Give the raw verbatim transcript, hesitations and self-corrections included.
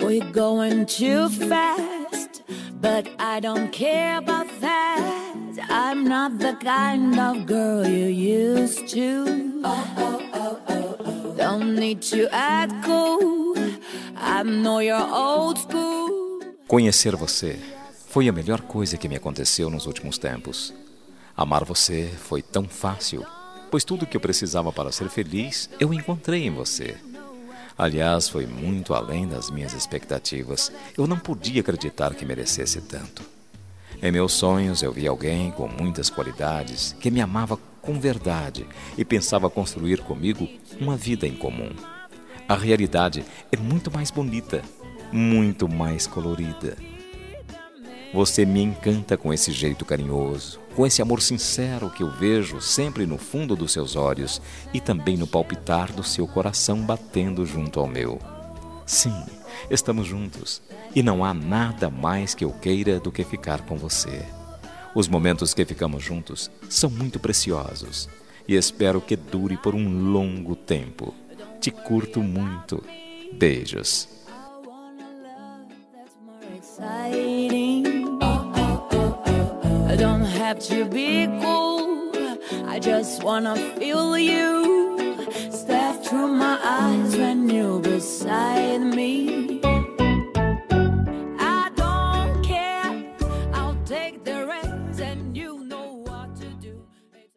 We're going too fast, but I don't care about that. I'm not the kind of girl you used to. Oh, oh, oh, oh, oh. Don't need to act cool. I know you're old school. Conhecer você foi a melhor coisa que me aconteceu nos últimos tempos. Amar você foi tão fácil, pois tudo o que eu precisava para ser feliz, eu encontrei em você. Aliás, foi muito além das minhas expectativas. Eu não podia acreditar que merecesse tanto. Em meus sonhos, eu vi alguém com muitas qualidades, que me amava com verdade e pensava construir comigo uma vida em comum. A realidade é muito mais bonita, muito mais colorida. Você me encanta com esse jeito carinhoso, com esse amor sincero que eu vejo sempre no fundo dos seus olhos e também no palpitar do seu coração batendo junto ao meu. Sim, estamos juntos e não há nada mais que eu queira do que ficar com você. Os momentos que ficamos juntos são muito preciosos e espero que dure por um longo tempo. Te curto muito. Beijos. I don't have to be cool, I just wanna feel you. Stare through my eyes when you're beside me.